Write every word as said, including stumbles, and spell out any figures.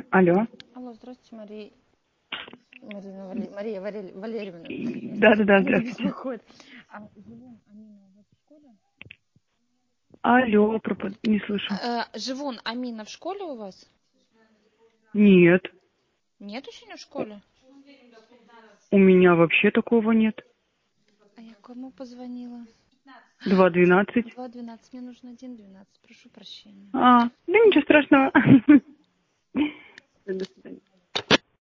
Алло. Алло, здравствуйте, Мария. Марина, Валерий... Мария Валерий... Валерьевна. Да-да-да, здравствуйте. Беспокоит. А, Живун, Амина, у вас в школе? Алло, пропад... не слышу. А, Живун, Амина в школе у вас? Нет. Нет еще в школе? У меня вообще такого нет. А я кому позвонила? Два двенадцать. два двенадцать. Мне нужно один двенадцать. Прошу прощения. А, да ничего страшного. До свидания.